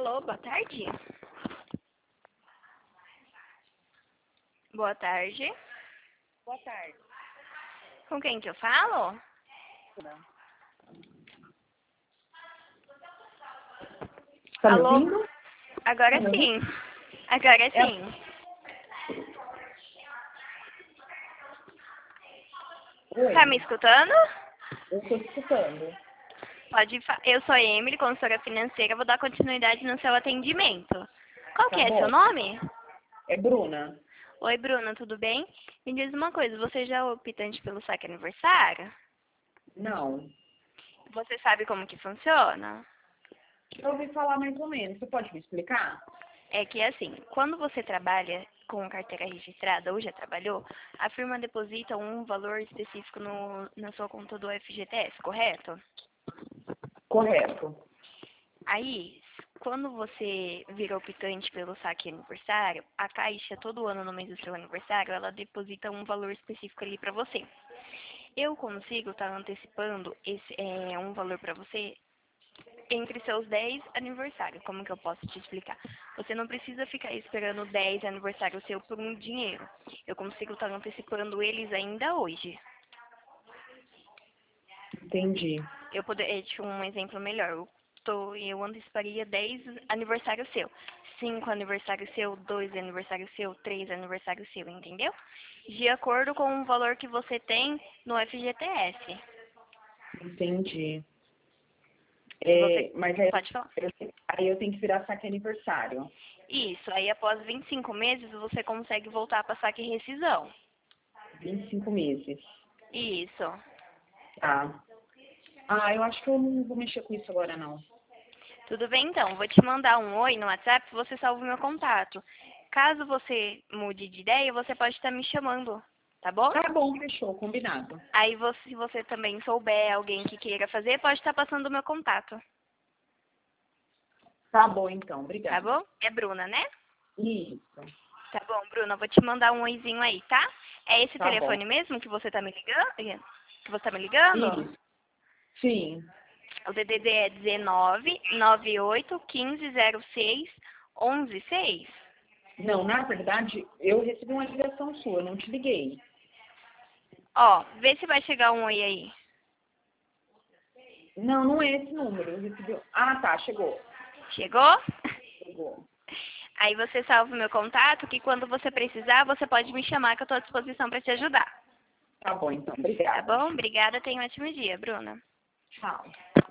Alô, boa tarde. Boa tarde. Boa tarde. Com quem que eu falo? Tá me Alô? ouvindo? Agora Tá me sim. Agora sim. Oi, Tá me escutando? eu estou te escutando. Eu sou a Emily, consultora financeira. Vou dar continuidade no seu atendimento. Qual que Tá é seu bom. nome? É Bruna. Oi, Bruna, tudo bem? Me diz uma coisa, você já é optante pelo saque aniversário? Não. Você sabe como que funciona? Eu ouvi falar mais ou menos. Você pode me explicar? É que assim, quando você trabalha com carteira registrada ou já trabalhou, a firma deposita um valor específico na sua conta do FGTS, correto? Correto. Aí, quando você vira optante pelo saque aniversário, a Caixa, todo ano no mês do seu aniversário, ela deposita um valor específico ali para você. Eu consigo estar antecipando um valor para você entre seus 10 aniversários. Como que eu posso te explicar? Você não precisa ficar esperando 10 aniversários seu por um dinheiro. Eu consigo estar antecipando eles ainda hoje. Entendi. Tipo, um exemplo melhor. Eu anteciparia 10 aniversários seu. 5 aniversários seu, 2 aniversários seu, 3 aniversários seu, entendeu? De acordo com o valor que você tem no FGTS. Entendi. Você Mas aí pode falar. eu tenho que virar saque aniversário. Isso, aí após 25 meses você consegue voltar para saque e rescisão. 25 meses. Isso. Tá. Eu acho que eu não vou mexer com isso agora, não. Tudo bem então, vou te mandar um oi no WhatsApp, você salva o meu contato. Caso você mude de ideia, você pode estar me chamando, tá bom? Tá bom, fechou, combinado. Aí se você também souber alguém que queira fazer, pode estar passando o meu contato, Tá bom, então. tá Obrigada. bom? É Bruna, né? Isso. Tá bom, Bruna, vou te mandar um oizinho aí, tá? É esse Tá bom. telefone mesmo que você tá me ligando? Que você tá me ligando? Isso. Sim. O DDD é 19 98 15 06 11 6. Não, na verdade, eu recebi uma ligação sua, eu não te liguei. Ó, vê se vai chegar um oi aí. Não, não é esse número. Eu recebi... Tá, chegou. Chegou? Chegou. Aí você salva o meu contato, que quando você precisar, você pode me chamar, que eu estou à disposição para te ajudar. Tá bom, então. Tá Obrigada. bom? Obrigada, tenha um ótimo dia, Bruna. Tchau.